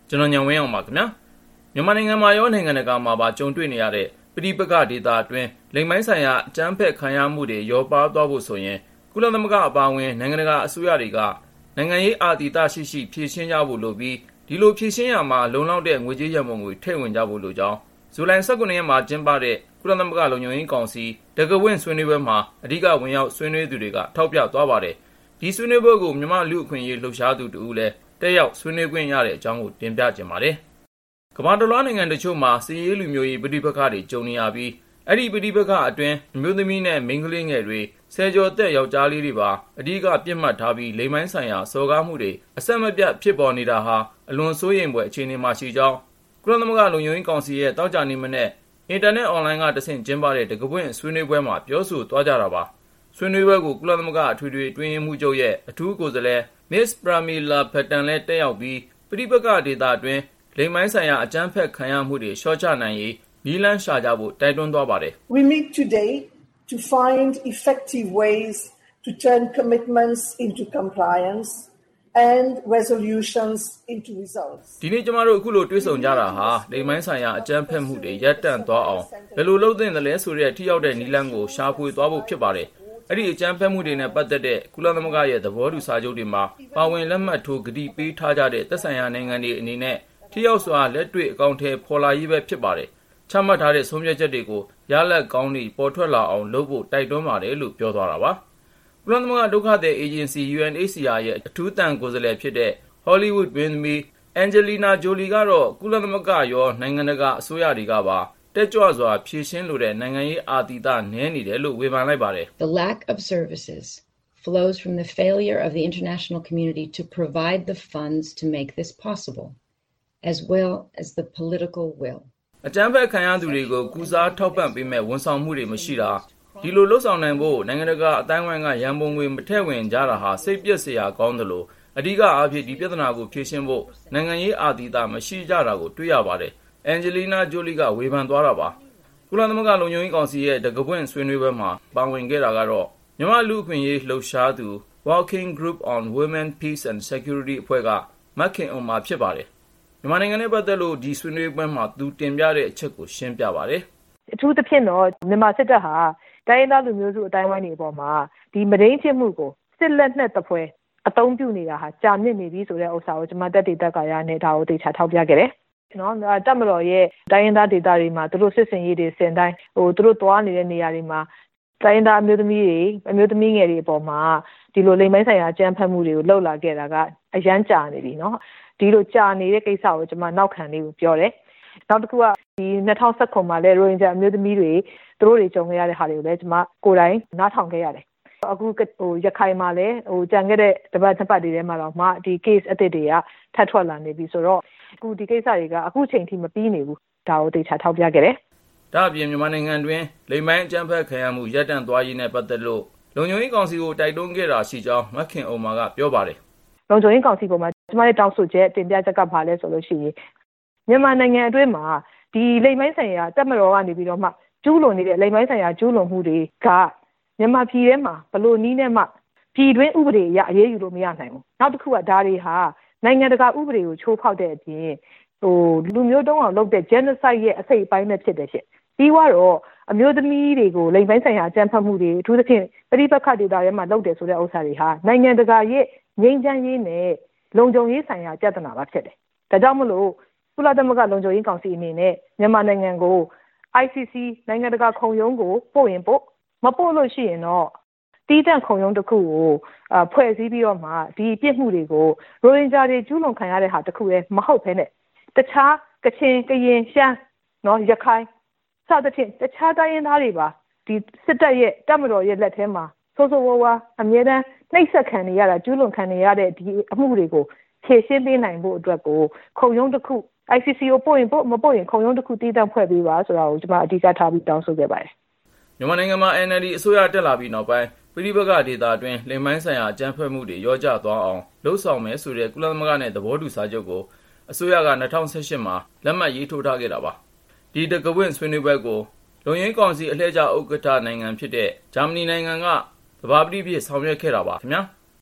ကျွန်တော်ညံဝင်းအောင်ပါခင်ဗျာမြန်မာနိုင်ငံမှာရောနိုင်ငံတကာမှာပါကြုံတွေ့နေရတဲ့ပဋိပက္ခဒေသအတွင်းလိမ်မိုင်းဆိုင်ရာအကြမ်းဖက်ခံရမှုတွေရောပါသွားဖို့ဆိုရင်ကုလသမဂ္ဂအပါအဝင်နိုင်ငံတကာအစိုးရတွေကနိုင်ငံရေးအာဏာရှိရှိဖြည့်ရှင်းကြဖို့လိုပြီးဒီလိုဖြည့်ရှင်းရမှာလုံလောက်တဲ့ငွေကြေးရမုံငွေထည့်ဝင်ကြဖို့လိုကြောင်းဇူလိုင် 19 ရက်မှာကျင်းပတဲ့ကုလသမဂ္ဂလုံခြုံရေးကောင်စီတက္ကဝင့်ဆွေးနွေးပွဲမှာအဓိကဝင်ရောက်ဆွေးနွေးသူတွေကထောက်ပြသွားပါတယ်ဒီဆွေးနွေးပွဲကိုမြန်မာလူ့အခွင့်အရေးလှုပ်ရှားသူတူဦးလည်းတက်ရောက်ဆွေးနွေးခွင့်ရတဲ့အကြောင်းကိုတင်ပြကြပါတယ်ကမ္ဘာတစ်လွှားနိုင်ငံတချို့မှာစစ်ရေးလူမျိုးရေးပဋိပက္ခတွေကြုံနေရပြီးအဲ့ဒီပဋိပက္ခအတွင်းအမျိုးသမီးနဲ့မိန်းကလေးငယ်တွေဆယ်ကျော်သက်ယောက်ျားလေးတွေပါအဓိကပြစ်မှတ်ထားပြီးလိမ်မိုင်းဆိုင်ရာစော်ကားမှုတွေအဆက်မပြတ်ဖြစ်ပေါ်နေတာဟာအလွန်စိုးရိမ်ဖွယ်အခြေအနေမှာရှိကြောင်းကုလသမဂ္ဂလုံခြုံရေးကောင်စီရဲ့တောက်ကြနေမနဲ့အင်တာနက်အွန်လိုင်းကတဆင့်ကျင်းပတဲ့တက္ကပွင့်ဆွေးနွေးပွဲမှာပြောဆိုသွားကြတာပါဆွေးနွေးပွဲကိုကုလသမဂ္ဂအထွေထွေအတွင်းရေးမှူးချုပ်ရဲ့အထူးကိုယ်စားလှယ် Ms. Pramila Patten လည်းတက်ရောက်ပြီးပဋိပက္ခဒေသအတွင်းလိမ်မိုင်းဆိုင်ရာအကြမ်းဖက်ခံရမှုတွေလျှော့ချနိုင်ရေးနည်းလမ်းရှာကြဖို့တိုက်တွန်းသွားပါတယ် We meet today to find effective ways to turn commitments into compliance and resolutions into results. ဒီနေ့ကျမတို့အခုလိုတွေ့ဆုံကြတာဟာလိမ်မိုင်းဆိုင်ရာအကြမ်းဖက်မှုတွေရပ်တန့်သွားအောင်ဘယ်လိုလုပ်သင့်တယ်လဲဆိုတဲ့ထိရောက်တဲ့နည်းလမ်းကိုရှာဖွေသွားဖို့ဖြစ်ပါတယ်အဲ့ဒီအကြမ်းဖက်မှုတွေနဲ့ပတ်သက်တဲ့ကုလသမဂ္ဂရဲ့သဘောတူစာချုပ်တွေမှာပါဝင်လက်မှတ်ထိုးကတိပေးထားကြတဲ့သက်ဆိုင်ရာနိုင်ငံတွေအနေနဲ့ထိရောက်စွာလက်တွေ့အကောင့်ထဲပေါ်လာရေးပဲဖြစ်ပါတယ်ချမှတ်ထားတဲ့ဆုံးဖြတ်ချက်တွေကိုရလဒ်ကောင်းတွေပေါ်ထွက်လာအောင်လုပ်ဖို့တိုက်တွန်းပါတယ်လို့ပြောသွားတာပါကုလသမဂ္ဂဒုက္ခသည်အေဂျင်စီ UNHCR ရဲ့အထူးတန်ကိုယ်စားလှယ်ဖြစ်တဲ့ Hollywood မင်းသမီး Angelina Jolie ကတော့ကုလသမဂ္ဂရောနိုင်ငံတကာအစိုးရတွေကပါတက်ကြွစွာဖြည့်ရှင်းလိုတဲ့နိုင်ငံရေးအာသီသနည်းနေတယ်လို့ဝေဖန်လိုက်ပါတယ် The lack of services flows from the failure of the international community to provide the funds to make this possible as well as the political will အကြမ်းဖက်ခံရသူတွေကိုကုစားထောက်ပံ့ပေးမဲ့ဝန်ဆောင်မှုတွေမရှိတာဒီလိုလှုပ်ဆောင်နိုင်ဖို့နိုင်ငံတကာအတိုင်းအဝိုင်းကရန်ပုံငွေမထည့်ဝင်ကြတာဟာစိတ်ပျက်စရာကောင်းတယ်လို့အဓိကအားဖြင့်ဒီပြဿနာကိုဖြေရှင်းဖို့နိုင်ငံရေးအာသီသမရှိကြတာကိုတွေ့ရပါတယ်အန်ဂျလီနာဂျိုလီကဝေဖန်သွားတာပါကုလသမဂ္ဂလုံခြုံရေးကောင်စီရဲ့တက္ကပွင့်ဆွေးနွေးပွဲမှာပါဝင်ခဲ့တာကတော့မြန်မာလူ့အခွင့်အရေးလှုပ်ရှားသူ Working Group on Women, Peace and Security အဖွဲ့ကမက်ခင်အောင်မှာဖြစ်ပါတယ်မြန်မာနိုင်ငံနဲ့ပတ်သက်လို့ဒီဆွေးနွေးပွဲမှာသူတင်ပြတဲ့အချက်ကိုရှင်းပြပါတယ်အထူးသဖြင့်တော့မြန်မာစစ်တပ်ဟာတိုင်းရင်းသားလူမျိုးစုအတိုင်းဝိုင်းတွေပေါ်မှာဒီမဒိန်းဖြစ်မှုကိုစစ်လက်နက်တပွဲအသုံးပြုနေတာဟာကြာမြင့်နေပြီဆိုတဲ့ဥစ္စာကိုကျွန်မတက်တက်ကရနဲ့ဒါကိုသေချာထောက်ပြခဲ့တယ်နော်တပ်မတော်ရဲ့တိုင်းရင်းသားဒေသတွေမှာသူတို့စစ်စင်ရေးတွေစင်တိုင်းသူတို့သွားနေတဲ့နေရာတွေမှာတိုင်းရင်းသားအမျိုးသမီးငယ်တွေအပေါ်မှာဒီလိုလိမ်မိုင်းဆိုင်ရာအကြမ်းဖက်မှုတွေကိုလှုပ်လာခဲ့တာကအရန်ကြာနေပြီနော်ဒီလိုကြာနေတဲ့ကိစ္စကိုကျွန်မနောက်ခံလေးကိုပြောတယ်နောက်တစ်ခုကဒီ2019မှာလဲရိုဟင်ဂျာအမျိုးသမီးတွေသူတို့တွေကြုံခဲ့ရတဲ့ဟာတွေကိုလည်းကျွန်မကိုယ်တိုင်နားထောင်ခဲ့ရတယ်အခုရခိုင်မှာလဲကြံခဲ့တဲ့တပတ်တွေထဲမှာတော့မှဒီ case အသစ်တွေကထပ်ထွက်လာနေပြီဆိုတော့အခုဒီကိစ္စတွေကအခုချိန်ထိမပြီးနေဘူးဒါကိုသေချာထောက်ပြခဲ့တယ်ဒါအပြင်မြန်မာနိုင်ငံတွင်လိမ်မိုင်းအကြမ်းဖက်ခံရမှုရပ်တန့်သွားရေးနဲ့ပတ်သက်လို့လုံခြုံရေးကောင်စီကိုတိုက်တွန်းခဲ့တာရှိကြောင်းမခင်အောင်မာကပြောပါတယ်လုံခြုံရေးကောင်စီပေါ်မှာကျွန်မရဲ့တောင်းဆိုချက်တင်ပြချက်ကဘာလဲဆိုလို့ရှိရင်မြန်မာနိုင်ငံအတွင်းမှာဒီလိမ်မိုင်းဆိုင်ရာတပ်မတော်ကနေပြီးတော့မှကျူးလွန်နေတဲ့လိမ်မိုင်းဆိုင်ရာကျူးလွန်မှုတွေကမြန်မာပြည်ထဲမှာဘလို့နည်းနဲ့မှပြည်တွင်းဥပဒေအရအရေးယူလို့မရနိုင်ဘူးနောက်တစ်ခုကဒါတွေဟာနိုင်ငံတကာဥပဒေကိုချိုးဖောက်တဲ့အပြင်လူမျိုးတုံးအောင်လုပ်တဲ့ genocide ရဲ့အစိတ်အပိုင်းပဲဖြစ်တယ်ရှင့်ပြီးတော့အမျိုးသမီးတွေကိုလိမ်ပိုင်းဆိုင်ရာအကြမ်းဖက်မှုတွေအထူးသဖြင့်ပဋိပက္ခဒေသတွေမှာလုပ်တယ်ဆိုတဲ့ဥစ္စာတွေဟာနိုင်ငံတကာရဲ့ငြိမ်းချမ်းရေးနဲ့လုံခြုံရေးဆိုင်ရာပြဿနာပါဖြစ်တယ်ဒါကြောင့်မလို့ကုလသမဂ္ဂလုံခြုံရေးကောင်စီအနေနဲ့မြန်မာနိုင်ငံကို ICC နိုင်ငံတကာခုံရုံးကိုပို့ရင်ပို့မပို့လို့ရှိရင်တော့တီးတန့်ခုံရုံးတစ်ခုကိုဖွဲ့စည်းပြီးတော့မှဒီပြစ်မှုတွေကိုရိုဟင်ဂျာတွေကျူးလွန်ခံရတဲ့ဟာတစ်ခုပဲမဟုတ်ဘဲနဲ့တခြားကချင်ကရင်ရှမ်းနော်ရခိုင်စသဖြင့်တခြားတိုင်းရင်းသားတွေပါဒီစစ်တပ်ရဲ့တပ်မတော်ရဲ့လက်ထဲမှာဆိုးဆိုးဝါးဝါအမြဲတမ်းနှိပ်စက်ခံနေရတာကျူးလွန်ခံနေရတဲ့ဒီအမှုတွေကိုဖြေရှင်းပေးနိုင်ဖို့အတွက်ကိုခုံရုံးတစ်ခု ICC ကိုပို့ရင်ပို့မပို့ရင်ခုံရုံးတစ်ခုတည်တံ့ဖွဲ့ပေးပါဆိုတာကိုကျွန်မအဓိကထားပြီးတောင်းဆိုခဲ့ပါတယ်မြန်မာနိုင်ငံမှာ NLD အစိုးရတက်လာပြီးနောက်ပိုင်းပဋိပက္ခဒေသအတွင်းလိမ်မိုင်းဆိုင်ရာအကြမ်းဖက်မှုတွေရောကျသွားအောင်လှုံ့ဆော်မယ်ဆိုတဲ့ကုလသမဂ္ဂနဲ့သဘောတူစာချုပ်ကိုအစိုးရက2018မှာလက်မှတ်ရေးထိုးထားခဲ့တာပါဒီတက္ကပွင့်ဆွေးနွေးပွဲကိုလုံခြုံရေးကောင်စီအလှည့်ကျဥက္ကဋ္ဌနိုင်ငံဖြစ်တဲ့ဂျာမနီနိုင်ငံကသဘာပတိဖြစ်ဆောင်ရွက်ခဲ့တာပါခင်ဗျာ